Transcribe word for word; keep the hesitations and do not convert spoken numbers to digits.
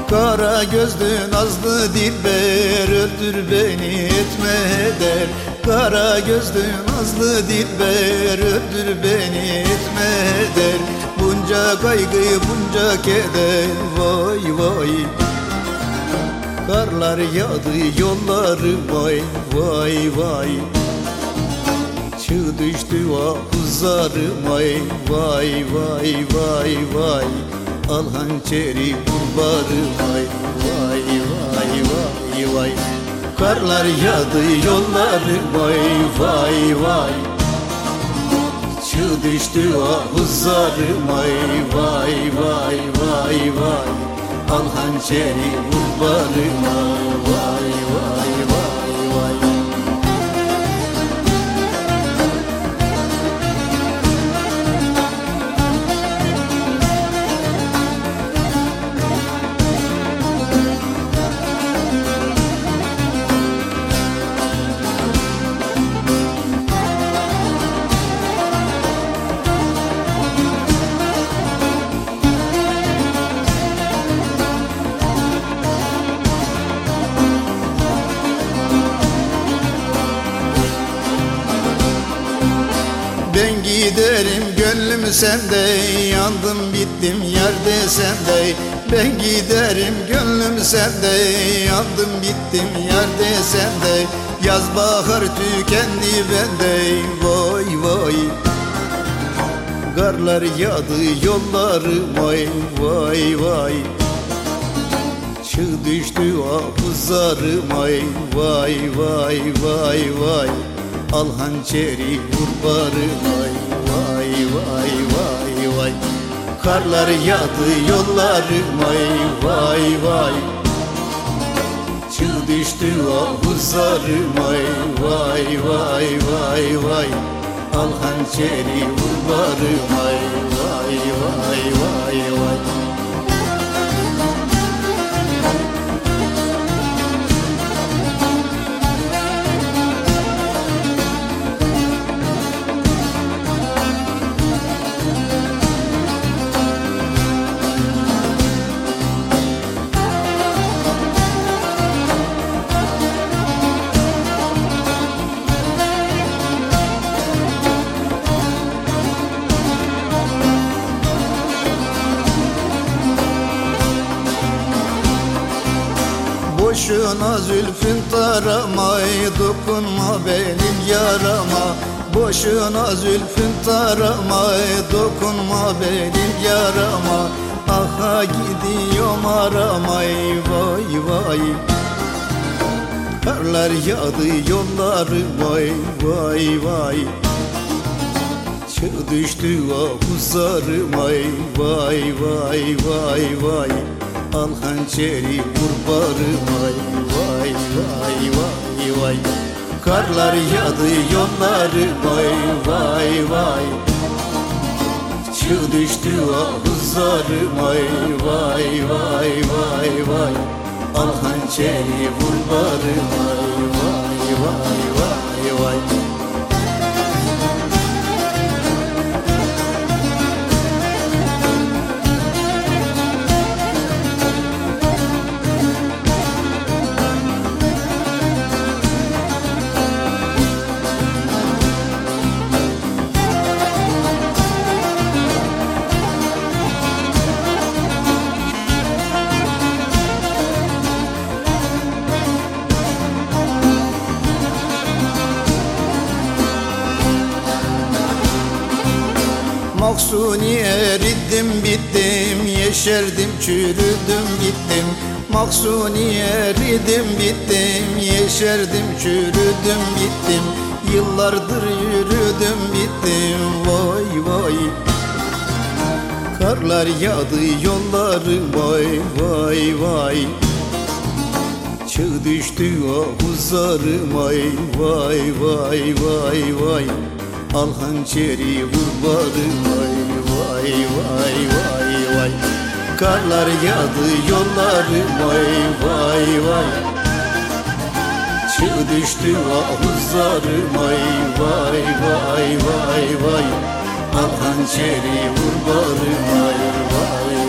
Kara gözlü nazlı dilber, öldür beni etme heder. Kara gözlü nazlı dilber, öldür beni etme heder. Bunca kaygı bunca keder, vay vay. Karlar yağdı yolları, vay vay vay. Çığ düştü ahuzarım, vay vay vay vay vay. Al hançeri vur bari, vay vay vay vay vay. Karlar yağdı yolları, vay vay vay. Çığ düştü ahuzarım, vay vay vay vay vay. Al hançeri vur bari, vay vay vay vay. Ben giderim gönlüm sende, yandım bittim yerde sende. Ben giderim gönlüm sende, yandım bittim yerde sende. Yaz bahar tükendi bende, vay vay. Karlar yağdı yolları, vay vay vay. Çığ düştü ahuzarım, vay vay vay vay vay. Al hançeri vur bari, vay vay vay vay vay. Karlar yağdı yolları, vay vay vay. Çığ düştü ahuzarım, vay vay vay vay vay. Al hançeri vur bari, vay vay vay vay vay. Boşuna zülfün taramay, dokunma benim yarama. Boşuna zülfün taramay, dokunma benim yarama. Aha gidiyorum aramay, vay vay. Karlar yağdı yolları, vay vay vay. Çığ düştü ahuzarım, vay vay vay vay vay. Al hançeri vur bari, vay vay vay vay vay. Karlar yağdı yolları, vay vay vay. Çığ düştü ahuzarım, vay vay vay vay vay. Al hançeri vur bari, vay vay vay vay vay. Maksuni eridim bittim, yeşerdim çürüdüm gittim. Maksuni eridim bittim, yeşerdim çürüdüm gittim. Yıllardır yürüdüm bittim, vay vay. Karlar yağdı yolları, vay vay vay. Çığ düştü ahuzarım, vay vay vay vay vay. Al hançeri vur bari, vay vay vay vay vay. Karlar yağdı yolları, vay vay vay. Çığ düştü ahuzarım, vay vay vay vay vay. Al hançeri vur bari, vay vay.